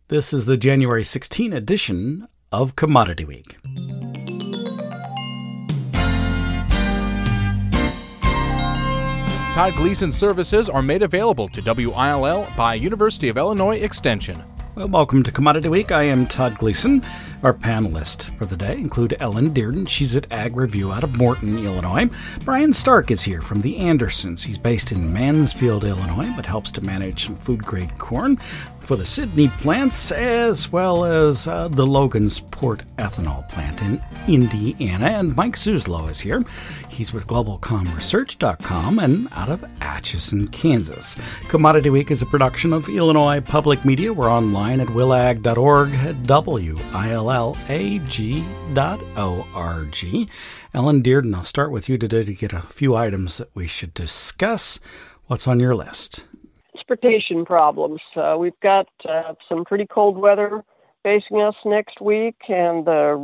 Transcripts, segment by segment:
This is the January 16 edition of Commodity Week. Todd Gleason services are made available to WILL by University of Illinois Extension. Well, welcome to Commodity Week. I am Todd Gleason. Our panelists for the day include Ellen Dearden. She's at Ag Review out of Morton, Illinois. Brian Stark is here from the Andersons. He's based in Mansfield, Illinois, but helps to manage some food-grade corn for the Sydney plants, as well as the Logansport ethanol plant in Indiana. And Mike Suslow is here. He's with GlobalComResearch.com and out of Atchison, Kansas. Commodity Week is a production of Illinois Public Media. We're online at willag.org, willag.org. Ellen Dearden, I'll start with you today to get a few items that we should discuss. What's on your list? Transportation problems. We've got some pretty cold weather facing us next week, and the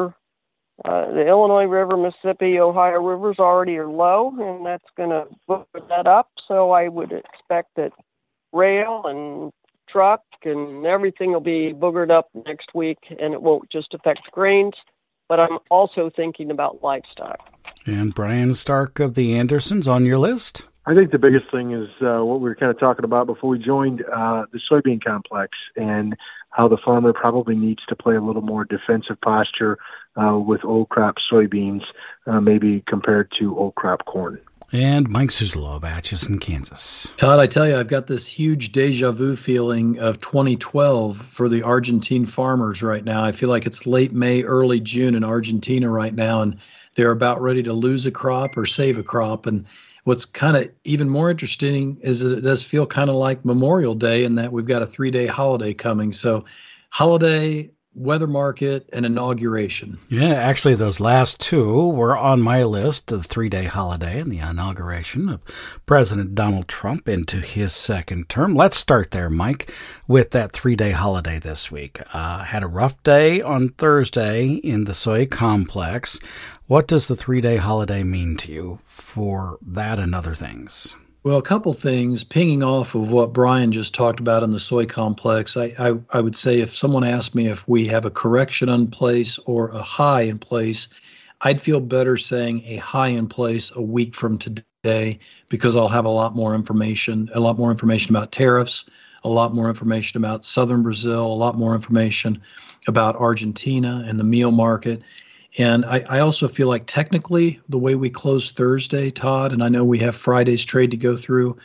Illinois River, Mississippi, Ohio rivers already are low, and that's going to booger that up. So I would expect that rail and truck and everything will be boogered up next week, and it won't just affect grains, but I'm also thinking about livestock. And Brian Stark of the Andersons on your list? I think the biggest thing is what we were kind of talking about before we joined, the soybean complex, and how the farmer probably needs to play a little more defensive posture with old crop soybeans, maybe compared to old crop corn. And Mike Suslow of Atchison, Kansas. Todd, I tell you, I've got this huge deja vu feeling of 2012 for the Argentine farmers right now. I feel like it's late May, early June in Argentina right now, and they're about ready to lose a crop or save a crop. And what's kind of even more interesting is that it does feel kind of like Memorial Day in that we've got a 3-day holiday coming. So holiday, weather market, and inauguration. Yeah, actually those last two were on my list, the 3-day holiday and the inauguration of President Donald Trump into his second term. Let's start there, Mike, with that 3-day holiday this week. Had a rough day on Thursday in the soy complex. What does the 3-day holiday mean to you for that and other things? Well, a couple things, pinging off of what Brian just talked about in the soy complex. I would say if someone asked me if we have a correction in place or a high in place, I'd feel better saying a high in place a week from today, because I'll have a lot more information about tariffs, a lot more information about southern Brazil, a lot more information about Argentina and the meal market. And I also feel like technically the way we close Thursday, Todd, and I know we have Friday's trade to go through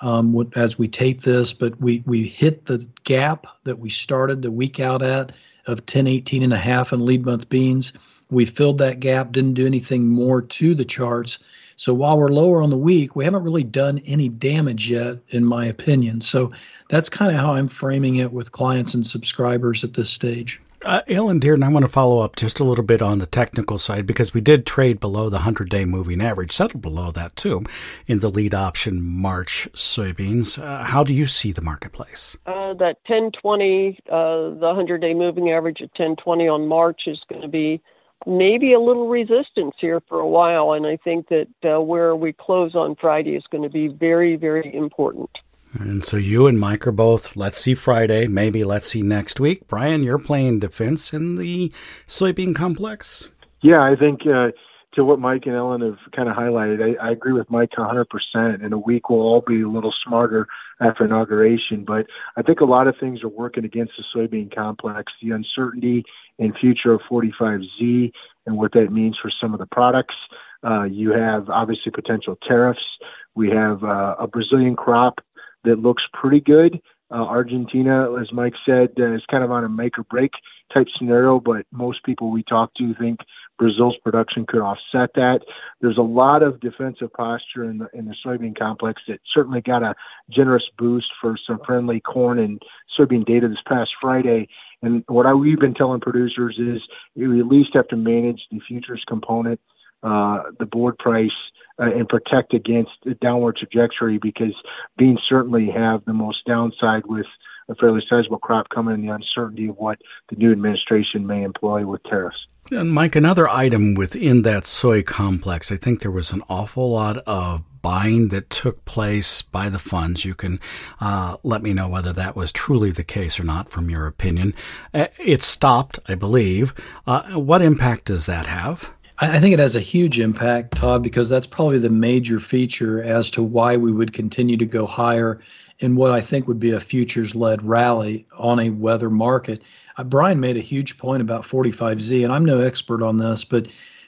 as we tape this, but we hit the gap that we started the week out at of 10.18.5 in lead month beans. We filled that gap, didn't do anything more to the charts. So while we're lower on the week, we haven't really done any damage yet, in my opinion. So that's kind of how I'm framing it with clients and subscribers at this stage. Ellen Dearden, I want to follow up just a little bit on the technical side, because we did trade below the 100-day moving average, settled below that too, in the lead option March soybeans. How do you see the marketplace? That 1020, the 100-day moving average of 1020 on March is going to be maybe a little resistance here for a while, and I think that where we close on Friday is going to be very, very important. And so you and Mike are both, let's see Friday, maybe let's see next week. Brian, you're playing defense in the soybean complex? Yeah, I think to what Mike and Ellen have kind of highlighted, I agree with Mike 100%. In a week, we'll all be a little smarter after inauguration. But I think a lot of things are working against the soybean complex. The uncertainty in future of 45Z and what that means for some of the products. You have, obviously, potential tariffs. We have a Brazilian crop that looks pretty good. Argentina, as Mike said, is kind of on a make or break type scenario, but most people we talk to think Brazil's production could offset that. There's a lot of defensive posture in the soybean complex that certainly got a generous boost for some friendly corn and soybean data this past Friday. And what we've been telling producers is we at least have to manage the futures component, the board price, and protect against a downward trajectory, because beans certainly have the most downside with a fairly sizable crop coming in the uncertainty of what the new administration may employ with tariffs. And Mike, another item within that soy complex, I think there was an awful lot of buying that took place by the funds. You can let me know whether that was truly the case or not from your opinion. It stopped, I believe. What impact does that have? I think it has a huge impact, Todd, because that's probably the major feature as to why we would continue to go higher in what I think would be a futures-led rally on a weather market. Brian made a huge point about 45Z, and I'm no expert on this, but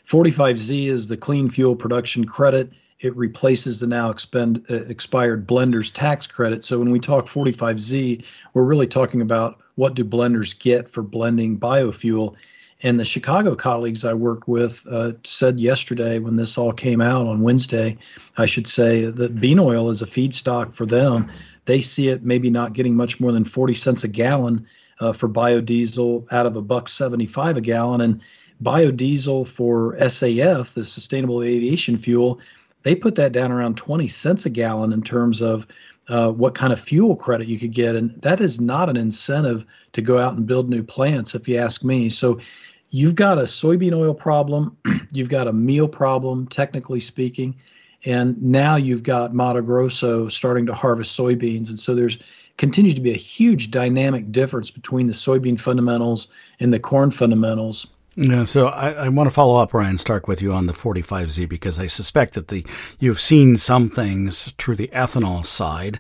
45Z is the clean fuel production credit. It replaces the now expired blenders tax credit. So when we talk 45Z, we're really talking about what do blenders get for blending biofuel. And the Chicago colleagues I worked with said yesterday, when this all came out on Wednesday, I should say, that bean oil is a feedstock for them. They see it maybe not getting much more than 40 cents a gallon for biodiesel out of $1.75 a gallon. And biodiesel for SAF, the sustainable aviation fuel, they put that down around 20 cents a gallon in terms of what kind of fuel credit you could get. And that is not an incentive to go out and build new plants, if you ask me. So you've got a soybean oil problem, you've got a meal problem, technically speaking, and now you've got Mato Grosso starting to harvest soybeans. And so there's continues to be a huge dynamic difference between the soybean fundamentals and the corn fundamentals. Yeah, so I want to follow up, Brian Stark, with you on the 45Z, because I suspect that you've seen some things through the ethanol side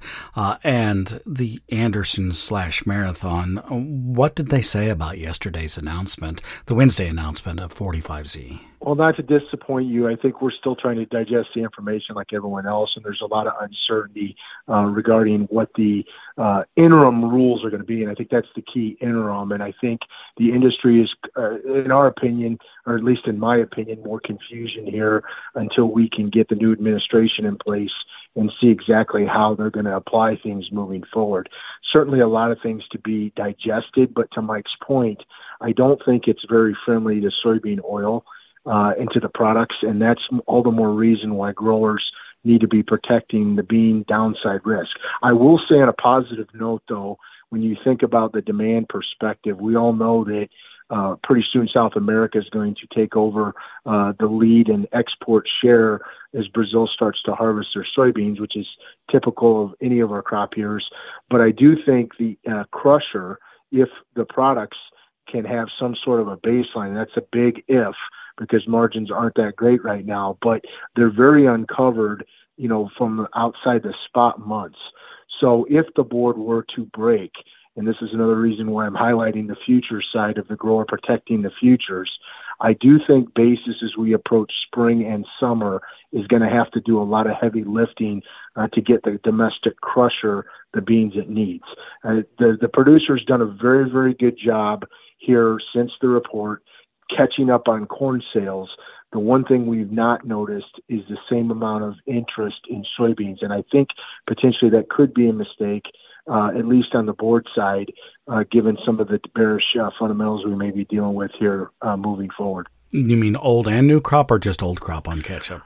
and the Anderson/Marathon. What did they say about yesterday's announcement, the Wednesday announcement of 45Z? Well, not to disappoint you, I think we're still trying to digest the information like everyone else, and there's a lot of uncertainty regarding what the interim rules are going to be, and I think that's the key, interim. And I think the industry is, in our opinion, or at least in my opinion, more confusion here until we can get the new administration in place and see exactly how they're going to apply things moving forward. Certainly a lot of things to be digested, but to Mike's point, I don't think it's very friendly to soybean oil into the products, and that's all the more reason why growers need to be protecting the bean downside risk. I will say on a positive note, though, when you think about the demand perspective, we all know that pretty soon South America is going to take over the lead in export share as Brazil starts to harvest their soybeans, which is typical of any of our crop years. But I do think the crusher, if the products can have some sort of a baseline, that's a big if, because margins aren't that great right now, but they're very uncovered, from outside the spot months. So if the board were to break, and this is another reason why I'm highlighting the futures side of the grower protecting the futures, I do think basis as we approach spring and summer is going to have to do a lot of heavy lifting to get the domestic crusher the beans it needs. The producer's done a very, very good job here since the report, catching up on corn sales. The one thing we've not noticed is the same amount of interest in soybeans. And I think potentially that could be a mistake, at least on the board side, given some of the bearish fundamentals we may be dealing with here moving forward. You mean old and new crop, or just old crop on catch-up?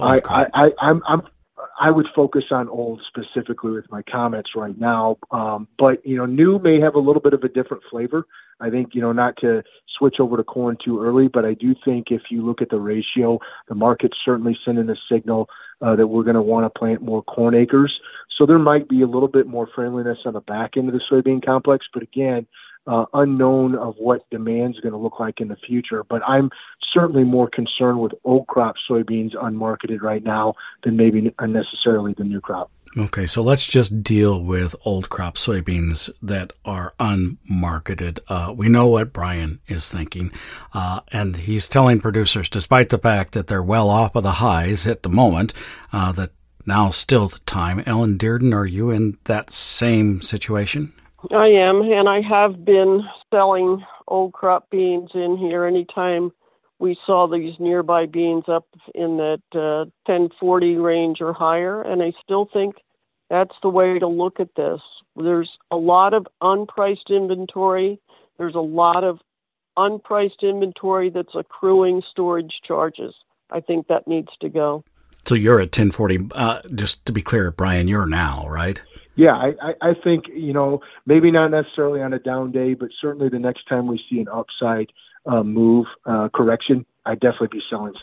I would focus on old specifically with my comments right now. But, new may have a little bit of a different flavor. I think, not to switch over to corn too early, but I do think if you look at the ratio, the market's certainly sending a signal that we're going to want to plant more corn acres. So there might be a little bit more friendliness on the back end of the soybean complex. But again, unknown of what demand is going to look like in the future. But I'm certainly more concerned with old crop soybeans unmarketed right now than maybe unnecessarily the new crop. Okay, so let's just deal with old crop soybeans that are unmarketed. We know what Brian is thinking, and he's telling producers, despite the fact that they're well off of the highs at the moment, that now's still the time. Ellen Dearden, are you in that same situation? I am, and I have been selling old crop beans in here anytime we saw these nearby beans up in that 1040 range or higher, and I still think that's the way to look at this. There's a lot of unpriced inventory. There's a lot of unpriced inventory that's accruing storage charges. I think that needs to go. So you're at 1040. Just to be clear, Brian, you're now, right? Yeah, I think, maybe not necessarily on a down day, but certainly the next time we see an upside move, correction, I'd definitely be selling something.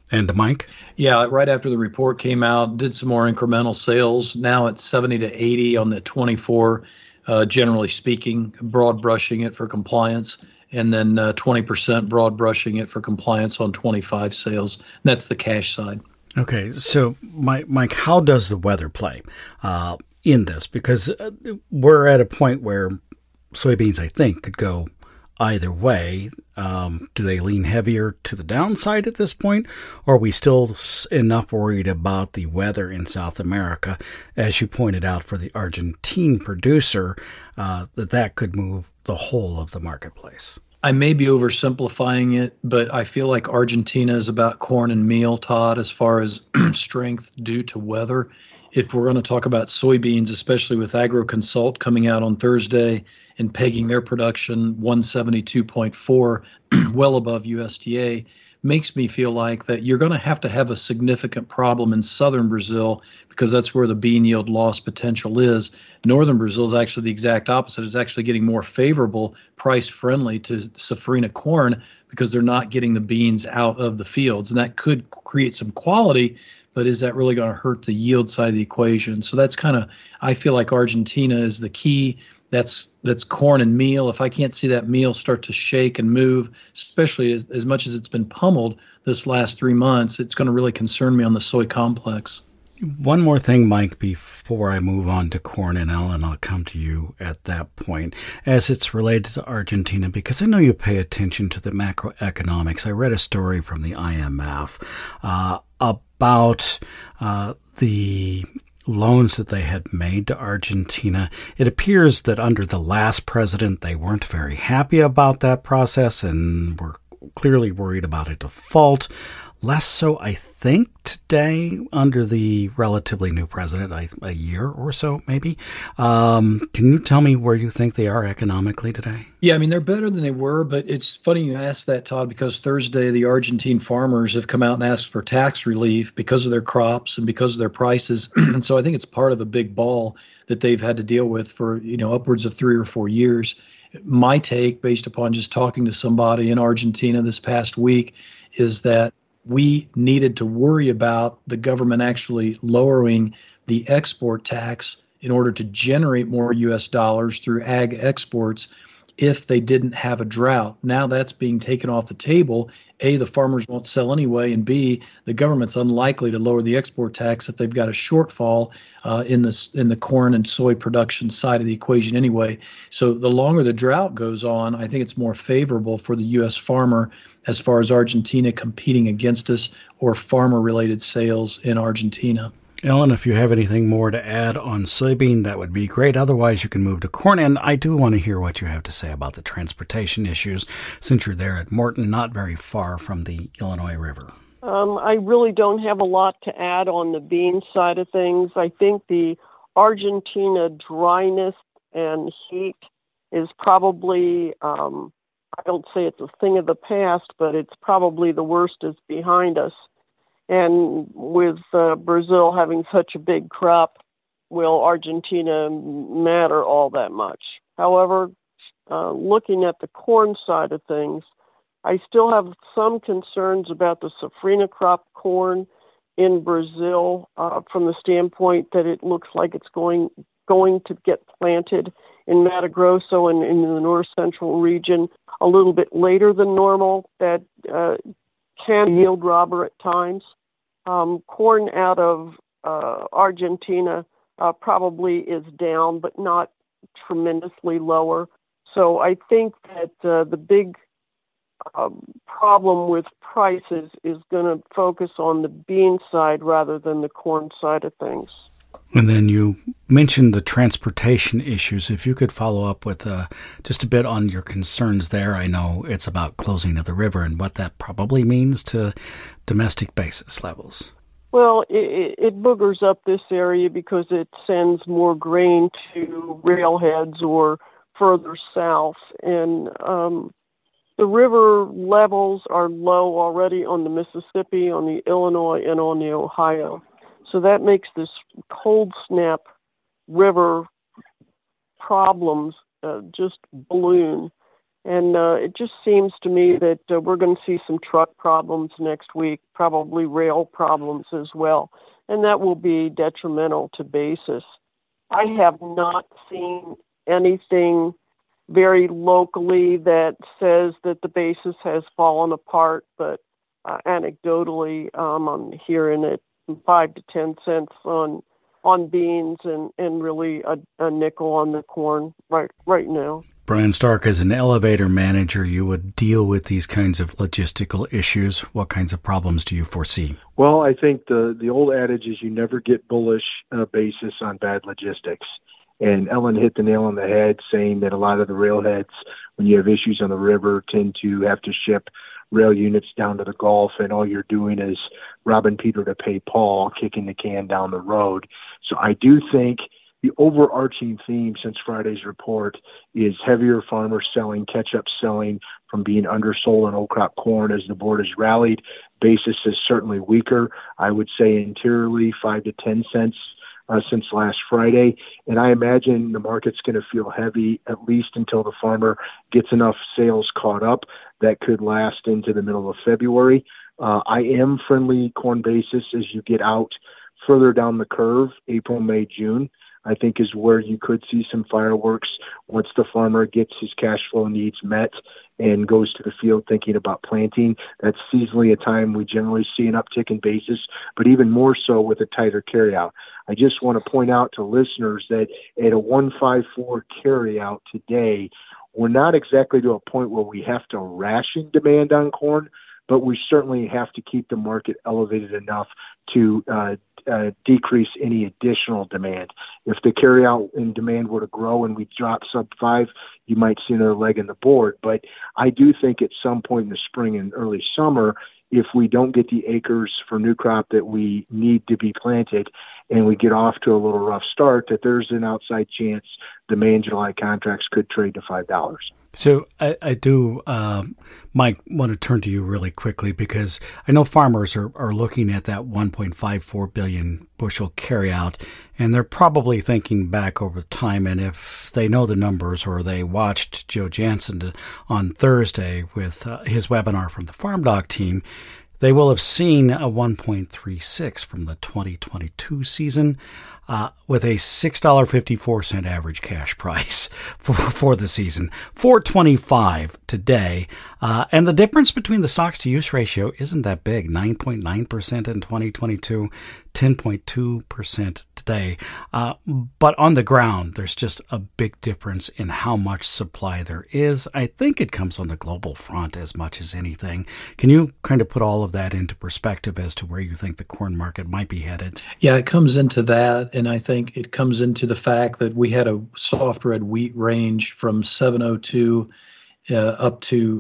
And Mike? Yeah, right after the report came out, did some more incremental sales. Now it's 70 to 80 on the 24, generally speaking, broad brushing it for compliance, and then 20% broad brushing it for compliance on 25 sales. And that's the cash side. Okay, so Mike, how does the weather play in this? Because we're at a point where soybeans, I think, could go either way. Do they lean heavier to the downside at this point, or are we still enough worried about the weather in South America, as you pointed out, for the Argentine producer, that could move the whole of the marketplace? I may be oversimplifying it, but I feel like Argentina is about corn and meal, Todd, as far as strength due to weather. If we're going to talk about soybeans, especially with AgroConsult coming out on Thursday and pegging their production 172.4, well above USDA, makes me feel like that you're going to have a significant problem in southern Brazil, because that's where the bean yield loss potential is. Northern Brazil is actually the exact opposite. It's actually getting more favorable, price friendly to Safrinha corn, because they're not getting the beans out of the fields. And that could create some quality, but is that really going to hurt the yield side of the equation? So that's kind of, I feel like Argentina is the key. That's corn and meal. If I can't see that meal start to shake and move, especially as much as it's been pummeled this last 3 months, it's going to really concern me on the soy complex. One more thing, Mike, before I move on to corn, and Ellen, I'll come to you at that point, as it's related to Argentina, because I know you pay attention to the macroeconomics. I read a story from the IMF about the loans that they had made to Argentina. It appears that under the last president, they weren't very happy about that process and were clearly worried about a default. Less so, I think, today under the relatively new president, a year or so, maybe. Can you tell me where you think they are economically today? Yeah, I mean, they're better than they were, but it's funny you asked that, Todd, because Thursday the Argentine farmers have come out and asked for tax relief because of their crops and because of their prices. And so I think it's part of a big ball that they've had to deal with for, upwards of 3 or 4 years. My take, based upon just talking to somebody in Argentina this past week, is that we needed to worry about the government actually lowering the export tax in order to generate more U.S. dollars through ag exports if they didn't have a drought. Now that's being taken off the table. A, the farmers won't sell anyway, and B, the government's unlikely to lower the export tax if they've got a shortfall in the corn and soy production side of the equation anyway. So the longer the drought goes on, I think it's more favorable for the U.S. farmer as far as Argentina competing against us or farmer-related sales in Argentina. Ellen, if you have anything more to add on soybean, that would be great. Otherwise, you can move to corn. And I do want to hear what you have to say about the transportation issues, since you're there at Morton, not very far from the Illinois River. I really don't have a lot to add on the bean side of things. I think the Argentina dryness and heat is probably, I don't say it's a thing of the past, but it's probably the worst is behind us. And with Brazil having such a big crop, will Argentina matter all that much? However, looking at the corn side of things, I still have some concerns about the Safrinha crop corn in Brazil from the standpoint that it looks like it's going to get planted in Mato Grosso and in the north central region a little bit later than normal. That can yield robber at times. Corn out of Argentina probably is down, but not tremendously lower. So I think that the big problem with prices is going to focus on the bean side rather than the corn side of things. And then you mentioned the transportation issues. If you could follow up with just a bit on your concerns there. I know it's about closing of the river and what that probably means to domestic basis levels. Well, it boogers up this area because it sends more grain to railheads or further south. And the river levels are low already on the Mississippi, on the Illinois, and on the Ohio. So that makes this cold snap river problems just balloon. And it just seems to me that we're going to see some truck problems next week, probably rail problems as well. And that will be detrimental to basis. I have not seen anything very locally that says that the basis has fallen apart, but anecdotally, I'm hearing it 5 to 10 cents on beans and really a nickel on the corn right now. Brian Stark, as an elevator manager, you would deal with these kinds of logistical issues. What kinds of problems do you foresee? Well, I think the old adage is you never get bullish basis on bad logistics. And Ellen hit the nail on the head, saying that a lot of the railheads, when you have issues on the river, tend to have to ship rail units down to the Gulf, and all you're doing is robbing Peter to pay Paul, kicking the can down the road. So I do think the overarching theme since Friday's report is heavier farmers selling, catch-up selling from being undersold on old crop corn as the board has rallied. Basis is certainly weaker. I would say interiorly 5 to 10 cents since last Friday. And I imagine the market's going to feel heavy at least until the farmer gets enough sales caught up. That could last into the middle of February. I am friendly corn basis as you get out further down the curve, April, May, June. I think is where you could see some fireworks once the farmer gets his cash flow needs met and goes to the field thinking about planting. That's seasonally a time we generally see an uptick in basis, but even more so with a tighter carryout. I just want to point out to listeners that at a 154 carryout today, we're not exactly to a point where we have to ration demand on corn, but we certainly have to keep the market elevated enough to decrease any additional demand. If the carryout in demand were to grow and we drop sub 5, you might see another leg in the board. But I do think at some point in the spring and early summer, if we don't get the acres for new crop that we need to be planted and we get off to a little rough start, that there's an outside chance the May and July contracts could trade to $5. So I do, Mike, want to turn to you really quickly because I know farmers are looking at that 1.54 billion bushel carryout, and they're probably thinking back over time. And if they know the numbers or they watched Joe Jansen on Thursday with his webinar from the Farm Doc team, they will have seen a 1.36 from the 2022 season. With a $6.54 average cash price for the season, $4.25 today. And the difference between the stocks to use ratio isn't that big, 9.9% in 2022, 10.2% today. But on the ground, there's just a big difference in how much supply there is. I think it comes on the global front as much as anything. Can you kind of put all of that into perspective as to where you think the corn market might be headed? Yeah, it comes into that. And I think it comes into the fact that we had a soft red wheat range from 702 up to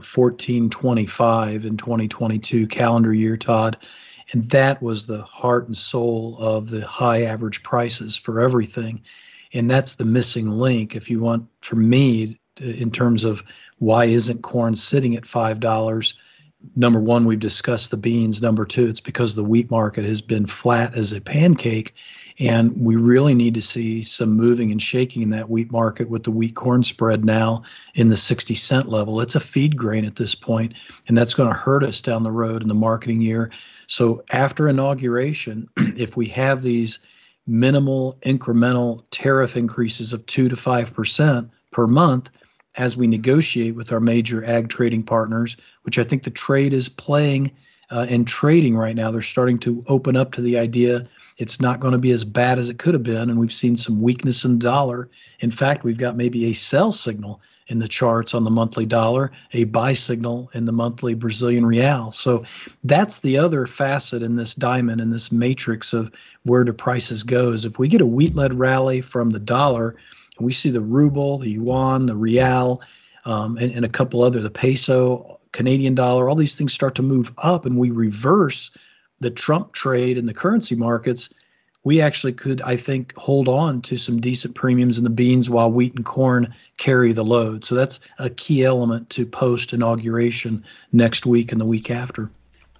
1425 in 2022 calendar year, Todd. And that was the heart and soul of the high average prices for everything. And that's the missing link, if you want, for me, in terms of why isn't corn sitting at $5? Number one, we've discussed the beans. Number two, it's because the wheat market has been flat as a pancake. And we really need to see some moving and shaking in that wheat market with the wheat corn spread now in the 60 cent level. It's a feed grain at this point, and that's going to hurt us down the road in the marketing year. So after inauguration, if we have these minimal incremental tariff increases of 2 to 5% per month, as we negotiate with our major ag trading partners, which I think the trade is playing and trading right now, they're starting to open up to the idea it's not going to be as bad as it could have been, and we've seen some weakness in the dollar. In fact, we've got maybe a sell signal in the charts on the monthly dollar, a buy signal in the monthly Brazilian real. So that's the other facet in this diamond, in this matrix of where do prices go, is if we get a wheat-led rally from the dollar, and we see the ruble, the yuan, the real, and a couple other, the peso, Canadian dollar, all these things start to move up, and we reverse the Trump trade in the currency markets, we actually could, I think, hold on to some decent premiums in the beans while wheat and corn carry the load. So that's a key element to post-inauguration next week and the week after.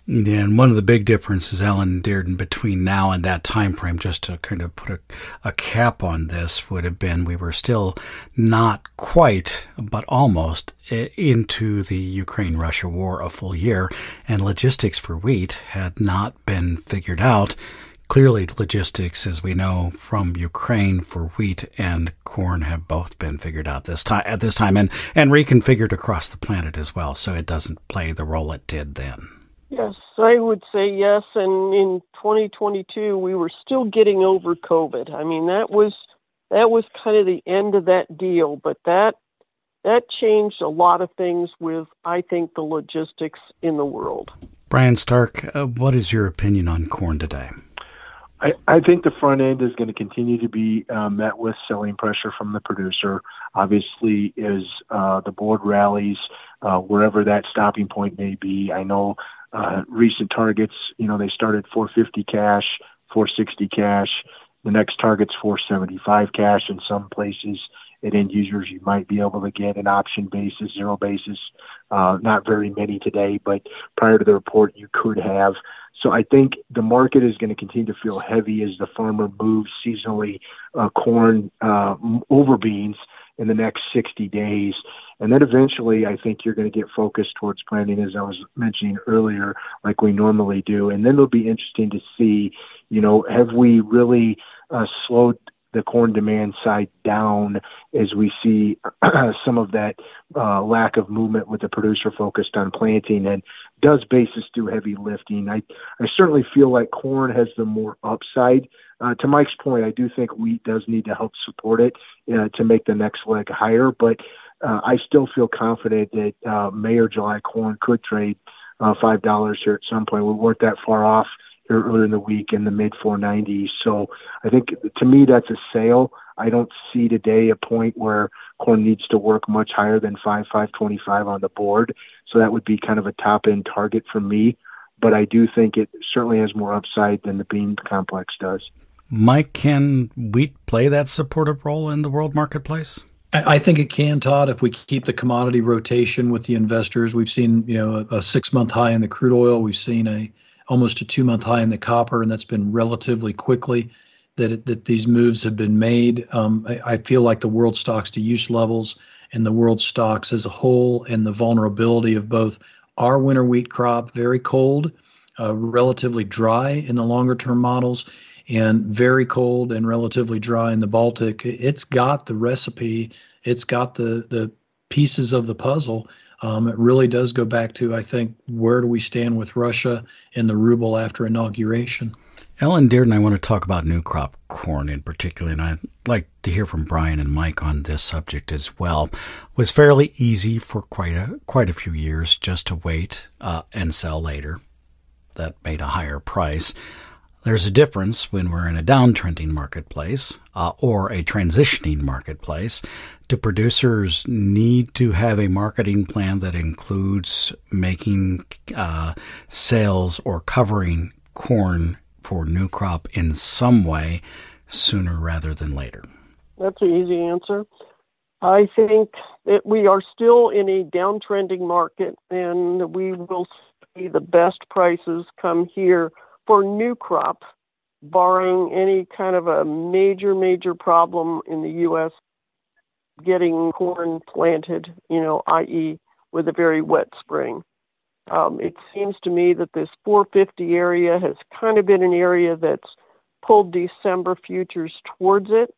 Yeah, and one of the big differences, Ellen Dearden, between now and that time frame, just to kind of put a cap on this, would have been we were still not quite, but almost into the Ukraine-Russia war a full year, and logistics for wheat had not been figured out. Clearly, logistics, as we know from Ukraine, for wheat and corn have both been figured out at this time and reconfigured across the planet as well, so it doesn't play the role it did then. Yes, I would say yes. And in 2022, we were still getting over COVID. I mean, that was kind of the end of that deal, but that changed a lot of things with, I think, the logistics in the world. Brian Stark, what is your opinion on corn today? I think the front end is going to continue to be met with selling pressure from the producer. Obviously, as the board rallies, wherever that stopping point may be. I know recent targets, they started 450 cash, 460 cash. The next target's 475 cash in some places. At end users, you might be able to get an option basis, zero basis. Not very many today, but prior to the report, you could have. So I think the market is going to continue to feel heavy as the farmer moves seasonally corn over beans in the next 60 days. And then eventually I think you're going to get focused towards planting, as I was mentioning earlier, like we normally do. And then it'll be interesting to see, have we really slowed the corn demand side down as we see some of that lack of movement with the producer focused on planting, and does basis do heavy lifting? I certainly feel like corn has the more upside. To Mike's point, I do think wheat does need to help support it to make the next leg higher, but I still feel confident that May or July corn could trade $5 here at some point. We weren't that far off earlier in the week in the mid 490s. So I think to me that's a sale. I don't see today a point where corn needs to work much higher than 5.25 on the board. So that would be kind of a top end target for me. But I do think it certainly has more upside than the bean complex does. Mike, can wheat play that supportive role in the world marketplace? I think it can, Todd, if we keep the commodity rotation with the investors. We've seen, a 6-month high in the crude oil. We've seen almost a 2-month high in the copper, and that's been relatively quickly that these moves have been made. I feel like the world stocks to use levels and the world stocks as a whole, and the vulnerability of both our winter wheat crop, very cold, relatively dry in the longer term models, and very cold and relatively dry in the Baltic. It's got the recipe. It's got the pieces of the puzzle. It really does go back to, I think, where do we stand with Russia and the ruble after inauguration? Ellen Dearden, I want to talk about new crop corn in particular, and I'd like to hear from Brian and Mike on this subject as well. It was fairly easy for quite a few years just to wait and sell later. That made a higher price. There's a difference when we're in a downtrending marketplace or a transitioning marketplace. Do producers need to have a marketing plan that includes making sales or covering corn for new crop in some way sooner rather than later? That's an easy answer. I think that we are still in a downtrending market, and we will see the best prices come here for new crop, barring any kind of a major problem in the U.S. getting corn planted, i.e. with a very wet spring. It seems to me that this 450 area has kind of been an area that's pulled December futures towards it.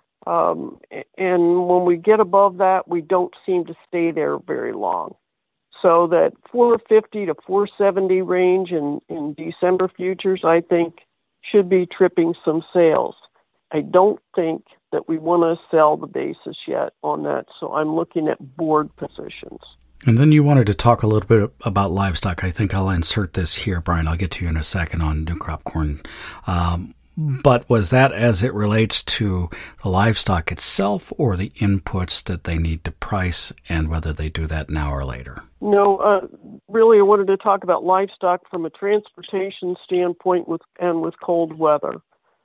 And when we get above that, we don't seem to stay there very long. So that 450 to 470 range in December futures, I think, should be tripping some sales. I don't think that we want to sell the basis yet on that, so I'm looking at board positions. And then you wanted to talk a little bit about livestock. I think I'll insert this here, Brian. I'll get to you in a second on new crop corn. But was that as it relates to the livestock itself or the inputs that they need to price, and whether they do that now or later? No, really I wanted to talk about livestock from a transportation standpoint with cold weather.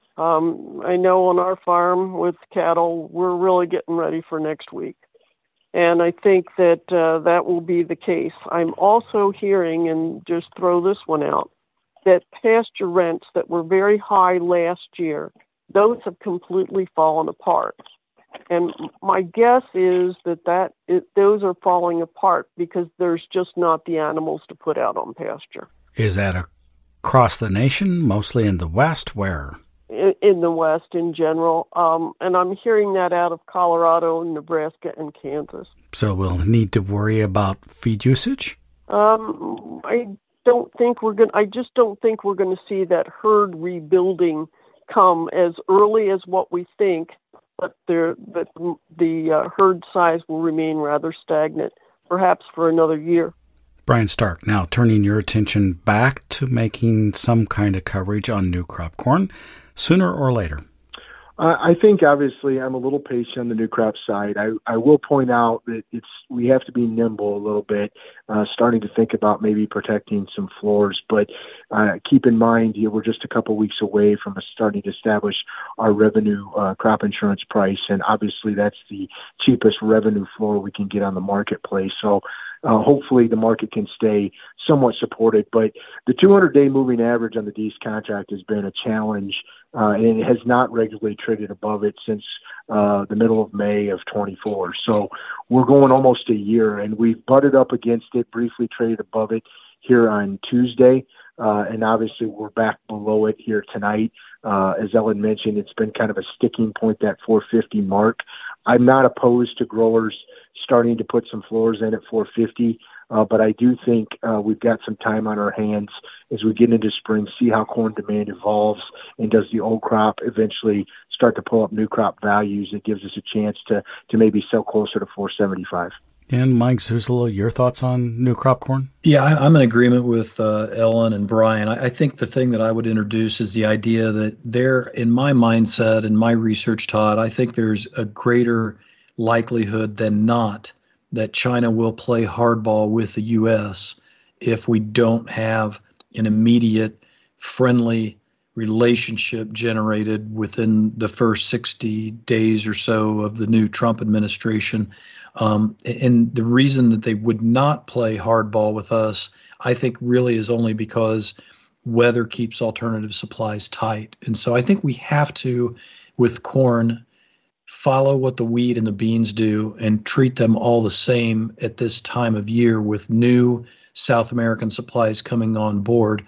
I know on our farm with cattle, we're really getting ready for next week. And I think that that will be the case. I'm also hearing, and just throw this one out, that pasture rents that were very high last year, those have completely fallen apart. And my guess is that those are falling apart because there's just not the animals to put out on pasture. Is that across the nation, mostly in the West? Where? In the West in general. And I'm hearing that out of Colorado, Nebraska, and Kansas. So we'll need to worry about feed usage? I just don't think we're going to see that herd rebuilding come as early as what we think, but the herd size will remain rather stagnant, perhaps for another year. Brian Stark, now turning your attention back to making some kind of coverage on new crop corn, sooner or later? I think, obviously, I'm a little patient on the new crop side. I will point out that we have to be nimble a little bit, starting to think about maybe protecting some floors. But keep in mind, we're just a couple weeks away from starting to establish our revenue crop insurance price, and obviously that's the cheapest revenue floor we can get on the marketplace. So hopefully the market can stay somewhat supported. But the 200-day moving average on the Dees contract has been a challenge, and it has not regularly traded above it since the middle of May of 24. So we're going almost a year, and we've butted up against it, briefly traded above it here on Tuesday. And obviously we're back below it here tonight. As Ellen mentioned, it's been kind of a sticking point, that 450 mark. I'm not opposed to growers starting to put some floors in at 450, but I do think we've got some time on our hands as we get into spring, see how corn demand evolves, and does the old crop eventually start to pull up new crop values. It gives us a chance to maybe sell closer to 475. And Mike Zuzolo, your thoughts on new crop corn? Yeah, I'm in agreement with Ellen and Brian. I think the thing that I would introduce is the idea that in my mindset and my research, Todd, I think there's a greater likelihood than not that China will play hardball with the U.S. if we don't have an immediate friendly relationship generated within the first 60 days or so of the new Trump administration. And the reason that they would not play hardball with us, I think, really is only because weather keeps alternative supplies tight. And so I think we have to, with corn, follow what the wheat and the beans do and treat them all the same at this time of year with new South American supplies coming on board.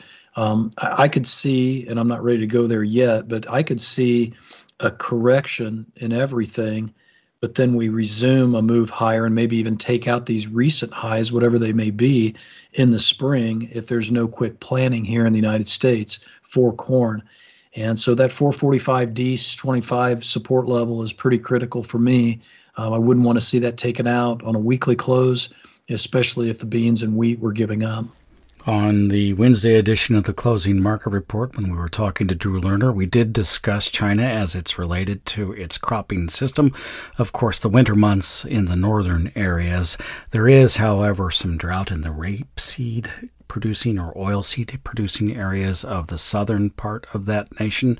I could see, and I'm not ready to go there yet, but I could see a correction in everything, but then we resume a move higher and maybe even take out these recent highs, whatever they may be, in the spring if there's no quick planning here in the United States for corn. And so that 445 Dees 25 support level is pretty critical for me. I wouldn't want to see that taken out on a weekly close, especially if the beans and wheat were giving up. On the Wednesday edition of the Closing Market Report, when we were talking to Drew Lerner, we did discuss China as it's related to its cropping system. Of course, the winter months in the northern areas. There is, however, some drought in the rapeseed producing or oilseed producing areas of the southern part of that nation.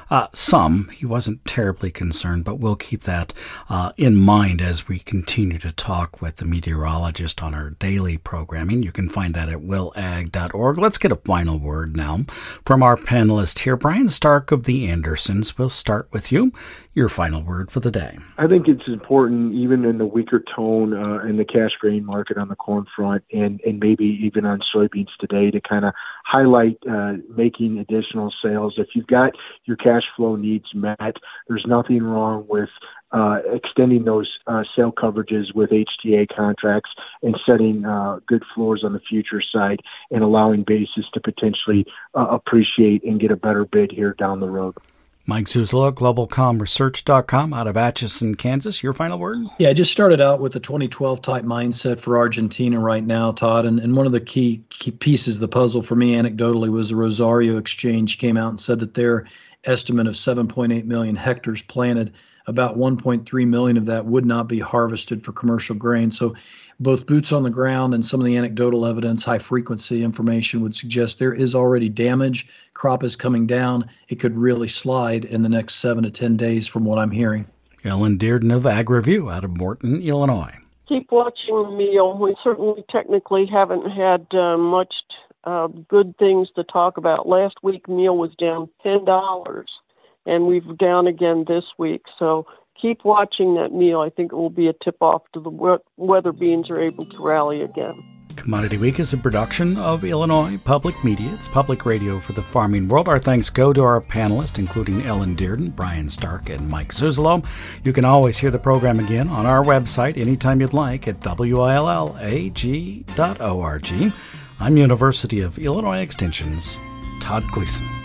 He wasn't terribly concerned, but we'll keep that in mind as we continue to talk with the meteorologist on our daily programming. You can find that at willag.org. Let's get a final word now from our panelist here, Brian Stark of the Andersons. We'll start with you. Your final word for the day. I think it's important, even in the weaker tone in the cash grain market on the corn front and maybe even on soybeans today, to kind of highlight making additional sales. If you've got your cash flow needs met, there's nothing wrong with extending those sale coverages with HTA contracts and setting good floors on the future side and allowing basis to potentially appreciate and get a better bid here down the road. Mike Zuzolo, GlobalComResearch.com out of Atchison, Kansas. Your final word? Yeah, I just started out with the 2012 type mindset for Argentina right now, Todd. And one of the key pieces of the puzzle for me anecdotally was the Rosario Exchange came out and said that their estimate of 7.8 million hectares planted, about 1.3 million of that would not be harvested for commercial grain. So both boots on the ground and some of the anecdotal evidence, high frequency information would suggest there is already damage. Crop is coming down. It could really slide in the next 7 to 10 days from what I'm hearing. Ellen Dearden of Ag Review out of Morton, Illinois. Keep watching the meal. We certainly technically haven't had much good things to talk about. Last week, meal was down $10, and we're down again this week. So keep watching that meal. I think it will be a tip-off to the whether beans are able to rally again. Commodity Week is a production of Illinois Public Media. It's public radio for the farming world. Our thanks go to our panelists, including Ellen Dearden, Brian Stark, and Mike Zuzolo. You can always hear the program again on our website anytime you'd like at willag.org. I'm University of Illinois Extension's Todd Gleason.